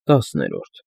10-րդ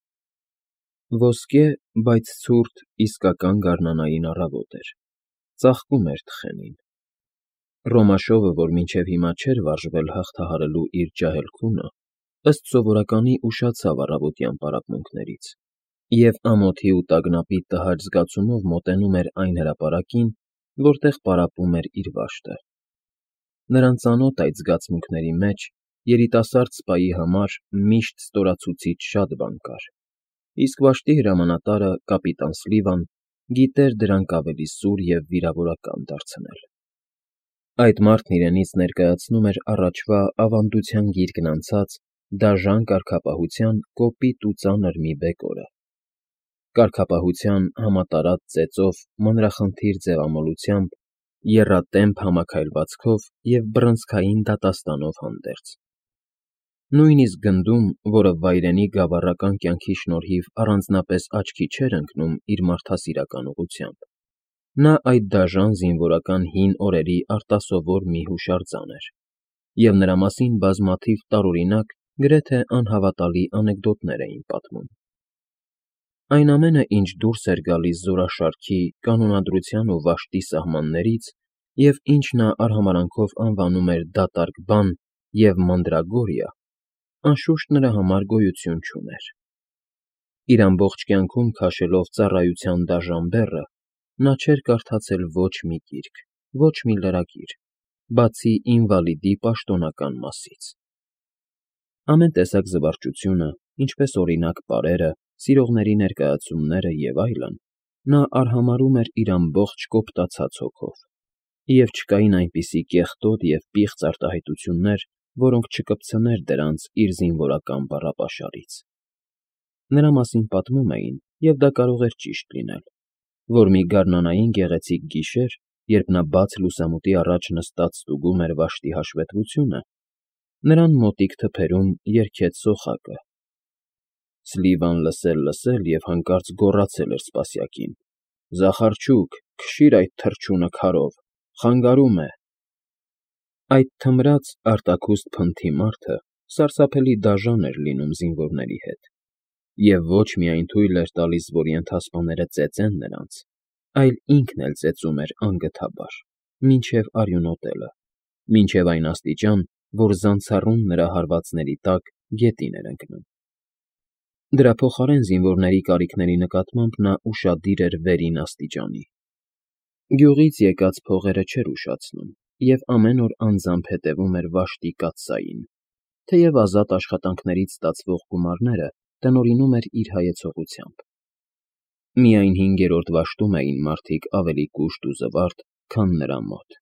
Ոսկե, բայց ցուրտ, իսկական գարնանային առավոտ էր, ծաղկում էր թխենին։ Ռոմաշովը, որ մինչև հիմա չէր վարժվել հաղթահարելու իր ջահել քունը, ըստ սովորականի ուշացավ առավոտյան պարապմունքներից և ամոթի ու տագնապի տհաճ զգացումով մոտենում էր այն հրապարակին, որտեղ պարապում էր իր վաշտը։ Նրան ծանոթ այդ զգացմունքների մեջ երիտասարդ սպայի համար միշտ ստորացուցիչ շատ բան կար, իսկ վաշտի հրամանատարը, կապիտան Սլիվան, գիտեր դրանք ավելի սուր և վիրավորական դարձնել։ Այդ մարդն իրենից ներկայացնում էր առաջվա ավանդության գիրկն անցած դաժան կարգապահության կոպիտ ու ծանր մի բեկորը։ Կարգապահության համատարած ծեծով, մանրախնդիր ձևամոլությամբ, եռատեմփ համաքայլվածքով և բռնցքային դատաստանով հանդերձ։ Նույնիսկ գնդում, որը վայրենի գավառական կյանքի շնորհիվ առանձնապես աչքի չէր ընկնում իր մարդասիրական ուղղությամբ, նա այդ դաժան զինվորական հին օրերի արտասովոր մի հուշարձան էր, և նրա մասին բազմաթիվ տարօրինակ, գրեթե անհավատալի անեկդոտներ էին պատմում։ Այն ամենը, ինչ դուրս էր գալիս զորաշարքի, կանոնադրության ու վաշտի սահմաններից և ինչ նա արհամարհանքով անվանում էր դատարկ բան և մանրագորիա, անշուշտ նրա համար գոյություն չուներ։ Իր ամբողջ կյանքում քաշելով ծառայության դաժան բեռը, նա չէր կարդացել ոչ մի գիրք, ոչ մի լրագիր, բացի ինվալիդի պաշտոնական մասից։ Ամեն տեսակ զվարճությունը, ինչպես օրինակ պարերը, սիրողների ներկայացումները և այլն, նա արհամարհում էր իր ամբողջ կոպտացած հոգով, և չկային այնպիսի կեղտոտ և պիղծ արտահայտություններ, որոնք չկպցներ դրանց իր զինվորական բառապաշարից։ Նրա մասին պատմում էին, և դա կարող էր ճիշտ լինել, որ մի գարնանային գեղեցիկ գիշեր, երբ նա բաց լուսամուտի առաջ նստած ստուգում էր վաշտի հաշվետվությունը, նրան մոտիկ թփերում երգեց սոխակը։ Սլիվան լսել և հանկարծ գոռացել էր սպասյակին. «Զախարչուկ, քշիր այդ թռչունը քարով, խանգարում է»։ Այդ թմրած, արտաքուստ փնթի մարդը սարսափելի դաժան էր լինում զինվորների հետ, և ոչ միայն թույլ էր տալիս, որ ենթասպաները ծեծեն նրանց, այլ ինքն էլ ծեծում էր անգթաբար, մինչև արյունոտելը, մինչև այն աստիճան, որ զանցառուն նրա հարվածների տակ գետին էր ընկնում։ Դրա փոխարեն զինվորների կարիքների նկատմամբ նա ուշադիր էր վերին աստիճանի։ Գյուղից եկած փողերը չէր ուշացնում և ամեն օր անձամբ հետևում էր վաշտի կաթսային, թեև ազատ աշխատանքներից ստացվող գումարները տնօրինում էր իր հայեցողությամբ։ Միայն 5-րդ վաշտում էին մարդիկ ավելի կուշտ ու զվարթ, քան նրա մոտ։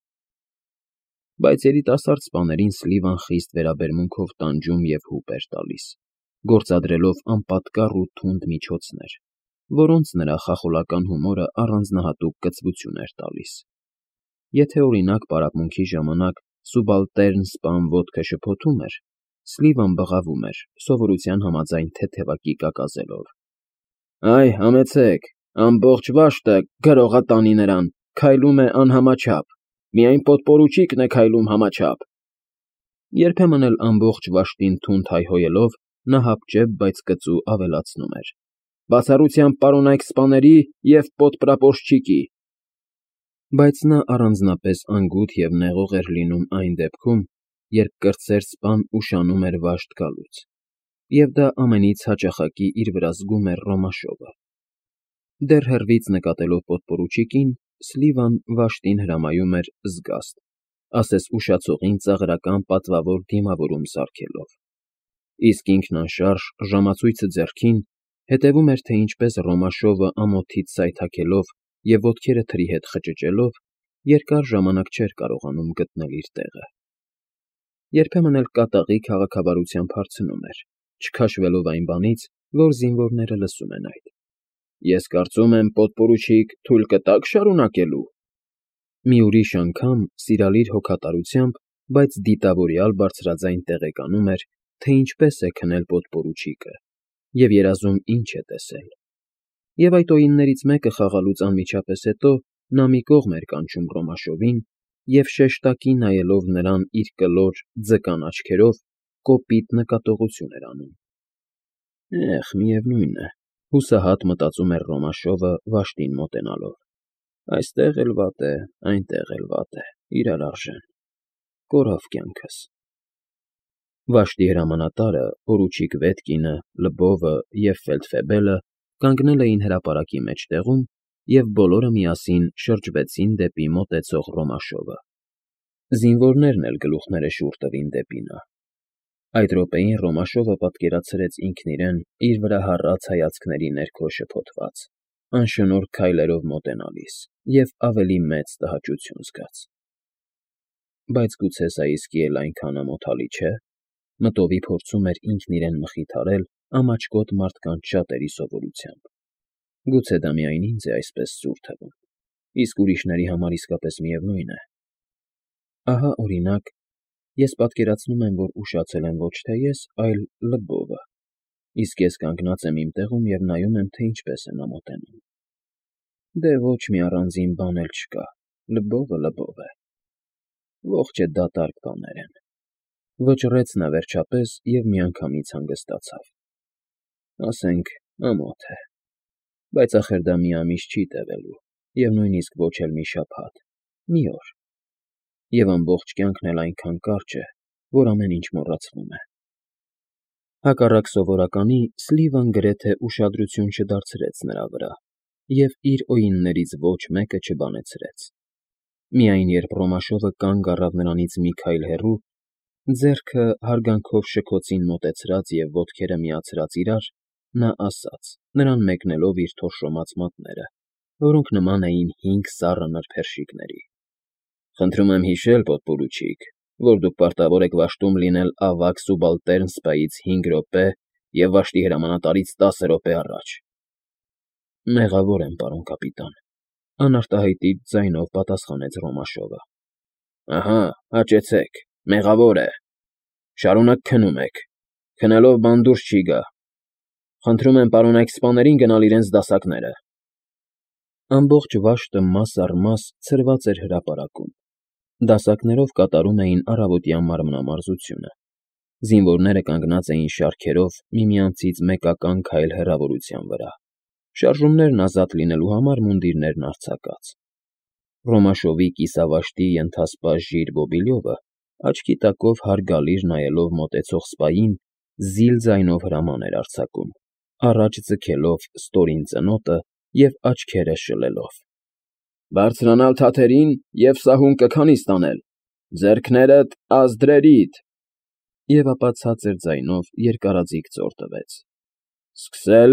Բայց երիտասարդ սպաներին Սլիվան խիստ վերաբերմունքով տանջում և հուպ էր տալիս, գործադրելով անպատկառ ու թունդ միջոցներ, որոնց նրա խախոլական հումորը առանձնահատուկ կծվություն էր տալիս։ Եթե, օրինակ, պարապմունքի ժամանակ սուբալտերն սպան ոտքը շփոթում էր, Սլիվան բղավում էր, սովորության համաձայն թեթևակի կակազելով. «Այ, համեցեք, ամբողջ վաշտը, գրող ա տանի նրան, քայլում է անհամաչափ, միայն պոդպորուչիկն է քայլում համաչափ»։ Երբեմն էլ ամբողջ վաշտին թունդ հայհոյելով, նա հապճեպ, բայց կծու ավելացնում էր. «Բացառությամբ պարոնայք սպաների և պոդպրապորշչիկի»։ Բայց նա առանձնապես անգութ և նեղող էր լինում այն դեպքում, երբ կրտսեր սպան ուշանում էր վաշտ գալուց, և դա ամենից հաճախակի իր վրա զգում էր Ռոմաշովը։ Դեռ հեռվից նկատելով պոդպորուչիկին, Սլիվան վաշտին հրամայում էր զգաստ, ասես ուշացողին ծաղրական պատվավոր դիմավորում սարքելով, իսկ ինքն անշարժ, ժամացույցը ձեռքին, հետևում էր, թե ինչպես Ռոմաշովը ամոթից սայթաքելով և ոտքերը թրի հետ խճճելով, երկար ժամանակ չէր կարողանում գտնել իր տեղը։ Երբեմն էլ կատաղի քաղաքավարությամբ հարցնում էր, չքաշվելով այն բանից, որ զինվորները լսում են այդ. «Ես կարծում եմ, պոդպորուչիկ, թույլ կտա՞ք շարունակելու»։ Մի ուրիշ անգամ սիրալիր հոգատարությամբ, բայց դիտավորյալ բարձրաձայն տեղեկանում էր, թե ինչպես է քնել պոդպորուչիկը և երազում ինչ է տեսել։ Եվ այդ օրիններից մեկը խաղալուց անմիջապես հետո նա մի կողմ էր կանչում Ռոմաշովին և շեշտակի նայելով նրան իր կլոր, ձկան աչքերով, կոպիտ նկատողություն էր անում։ Միևնույն է, հուսահատ մտածում էր Ռոմաշովը վաշտին մոտենալով։ Այստեղ էլ վատ է, այնտեղ էլ վատ է, իրար արժեն, կորավ կյանքս։ Վաշտի հրամանատարը, պորուչիկ Վետկինը, Լբովը և Ֆելդֆեբելը կանգնել էին հրապարակի մեջտեղում և բոլորը միասին շրջվեցին դեպի մոտեցող Ռոմաշովը։ Զինվորներն էլ գլուխները շուռ տվին դեպի նա։ Այդ րոպեին Ռոմաշովը պատկերացրեց ինքն իրեն իր վրա հառած հայացքների ներքո շփոթված, անշնորհ քայլերով մոտենալիս և ավելի մեծ տհաճություն զգաց։ Բայց գուցե սա իսկի էլ այնքան ամոթալի չէ, մտովի փորձում էր ինքն իրեն մխիթարել ամաչկոտ մարդկանց շատերի սովորությամբ։ Գուցե դա միայն ինձ է այսպես սուր թվում, իսկ ուրիշների համար իսկապես միևնույն է։ Ահա, օրինակ, ես պատկերացնում եմ, որ ուշացել եմ ոչ թե ես, այլ Լբովը, իսկ ես կանգնած եմ իմ տեղում և նայում եմ, թե ինչպես է նա մոտենում։ Դե ոչ մի առանձին բան էլ չկա, Լբովը Լբով է։ Ողջ է դատարկ բաներ են։ Վճռեց նա վերջապես և միանգամից հանգստացավ։ Ասենք, ամոթ է, բայց ախր դա մի ամիս չի տևելու, և նույնիսկ ոչ էլ մի շաբաթ, մի օր։ Եվ ամբողջ կյանքն էլ այնքան կարճ է, որ ամեն ինչ մոռացվում է։ Հակառակ սովորականի, Սլիվան գրեթե ուշադրություն չդարձրեց նրա վրա և իր օրիններից ոչ մեկը չբանեցրեց։ Միայն երբ Ռոմաշովը կանգ առավ նրանից մի քայլ հեռու, ձեռքը հարգանքով շքոցին մոտեցրած և ոտքերը միացրած իրար, նա ասաց, նրան մեկնելով իր թորշոմած մատները, որոնք նման էին 5 սառը նրբերշիկների. Խնդրում եմ հիշել, պոդպորուչիկ, որ դուք պարտավոր եք վաշտում լինել ավագ սուբալտերն սպայից 5 րոպե և վաշտի հրամանատարից 10 րոպե առաջ։ Մեղավոր եմ, պարոն կապիտան, անարտահայտիչ ձայնով պատասխանեց Ռոմաշովը։ Ահա, հաճեցեք, մեղավոր է։ Շարունակ քնում եք, քնելով բան դուրս չի գա։ Խնդրում եմ պարոնայք սպաներին գնալ իրենց դասակները։ Ամբողջ վաշտը մաս առ մաս ցրված էր հրապարակում։ Դասակներով կատարում էին առավոտյան մարմնամարզությունը։ Զինվորները կանգնած էին շարքերով միմյանցից մեկական քայլ հեռավորության վրա, շարժումներն ազատ լինելու համար մունդիրներն արձակած։ Ռոմաշովի կիսավաշտի ենթասպա Ժիր Բոբիլյովը, աչքի տակով հարգալից նայելով մոտեցող սպային, զիլ ձայնով հրաման էր արձակում, առաջ ձգելով ստորին ծնոտը և աչքերը շլելով։ Բարձրանալ թաթերին և սահուն կքանի ստանել, ձեռքներդ ազդրերիդ։ Եվ ապա ցածր ձայնով երկարաձիգ ծոր տվեց։ Սկսել։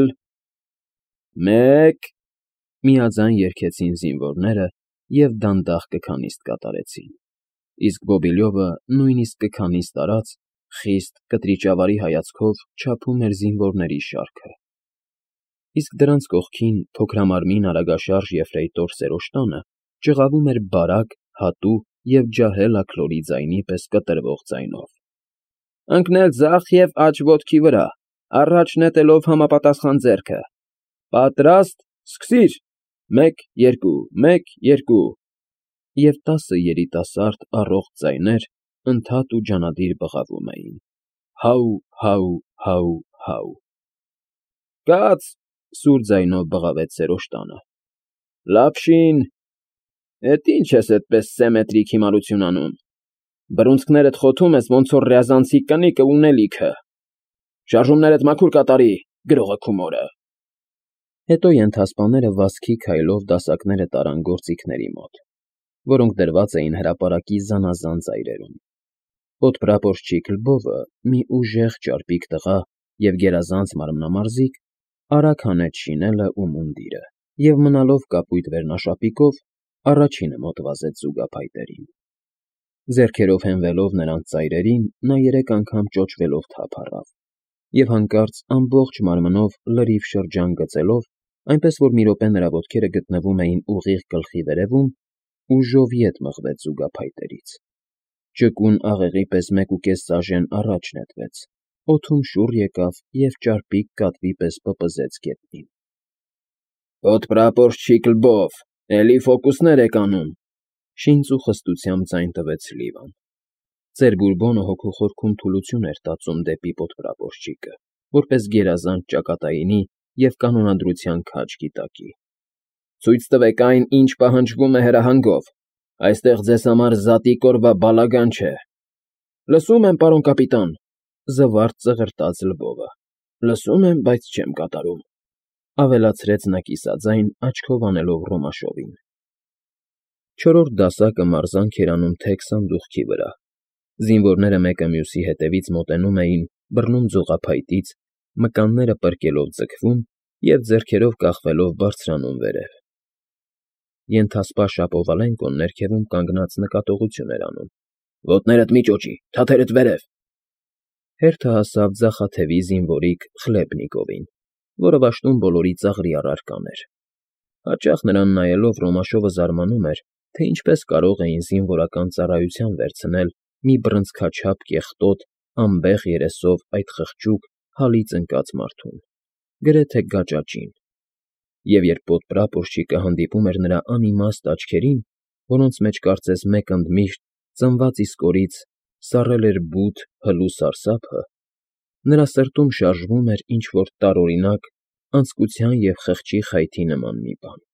1 Միաձայն երգեցին զինվորները և դանդաղ կքանիստ կատարեցին, իսկ Բոբիլյովը նույնիսկ կքանիստ արած, խիստ կտրիճավարի հայացքով չափում էր զինվորների շարքը։ Իսկ դրանց կողքին փոքրամարմին արագաշարժ եֆրեյտոր Սերոժտանը ճղավում էր բարակ, հատու և ջահել աքլորի ձայնի պես կտրվող ձայնով։ Ընկնել ձախ և աջ ոտքի վրա, առաջ նետելով համապատասխան ձեռքը։ Պատրաստ, սկսիր։ 1 2 1 2 Եվ 10 երիտասարդ առողջ ձայներ ընդհատ ու ջանադիր բղավում էին. Հաու, հաու, հաու, հաու։ Կաց, սուր ձայնով բղավեց Սերոժտանը։ Լափշին։ Էդ ինչ ես էդպես սեմետրիկ հիմարություն անում։ Բռունցքներդ խոթում ես, ոնց որ ռյազանցի կնիկը ունելիքը։ Շարժումներդ մաքուր կատարի, գրողը քու մորը։ Հետո ենթասպաները վազքի քայլով դասակները տարան գործիքների մոտ, որոնք դրված էին հրապարակի զանազան ծայրերում։ Պոդպրապորչիկ Լբովը, մի ուժեղ ճարպիկ տղա և գերազանց մարմնամարզիկ, արագ հանեց շինելը ու մունդիրը և, մնալով կապույտ վերնաշապիկով, առաջինը մոտ վազեց զուգափայտերին։ Ձեռքերով հենվելով նրանց ծայրերին, նա 3 անգամ ճոճվելով թափ առավ և հանկարծ ամբողջ մարմնով լրիվ շրջան գծելով, այնպես որ մի րոպե նրա ոտքերը գտնվում էին ուղիղ գլխի վերևում, ուժով ետ մղվեց զուգափայտերից։ Ճկուն աղեղի պես 1.5 սաժեն առաջ նետվեց, օդում շուռ եկավ և ճարպիկ կատվի պես պպզեց գետնին։ Պոդպրապորչիկ Լբով, էլի ֆոկուսներ եք անում, շինծ ու խստությամբ ձայն տվեց Սլիվան։ Ծեր Բուրբոնը հոգու խորքում թուլություն էր տածում դեպի պոդպրապորչիկը, որպես գերազանց ճակատայինի և կանոնադրության քաջ գիտակի։ Ցույց տվեք այն, ինչ պահանջվում է հրահանգով։ Այստեղ ձեզ համար զատիկ օրվա բալագան չէ։ Լսում եմ, պարոն կապիտան, զվարթ ծղրտաց Լվովը։ Լսում եմ, բայց չեմ կատարում, ավելացրեց նա կիսաձայն, աչքով անելով Ռոմաշովին։ Չորրորդ դասակը մարզանք էր անում թեք սանդուղքի վրա։ Զինվորները մեկը մյուսի հետևից մոտենում էին, բռնում ձողափայտից, մկանները պրկելով ձգվում և ձեռքերով կախվելով բարձրանում վերև։ Ենթասպա Շապովալենկոն ներքևում կանգնած նկատողություն էր անում։ Ոտներդ մի ճոճի, թաթերդ վերև։ Հերթը հասավ ձախաթևի զինվորիկ Խլեբնիկովին, որը վաշտում բոլորի ծաղրի առարկան էր։ Հաճախ նրան նայելով Ռոմաշովը զարմանում էր, թե ինչպես կարող էին զինվորական ծառայության վերցնել մի բռնցքաչափ կեղտոտ, անբեղ երեսով այդ խղճուկ, հալից ընկած մարդուն, գրեթե գաճաճին, և երբ պոդպրապորշչիկը հանդիպում էր նրա անիմաստ աչքերին, որոնց մեջ կարծես մեկ ընդմիշտ, ծնված իսկ օրից, սառել էր բութ, հլու սարսափը, նրա սրտում շարժվում էր ինչ֊որ տարօրինակ, անձկության և խղճի խայթի նման մի բան։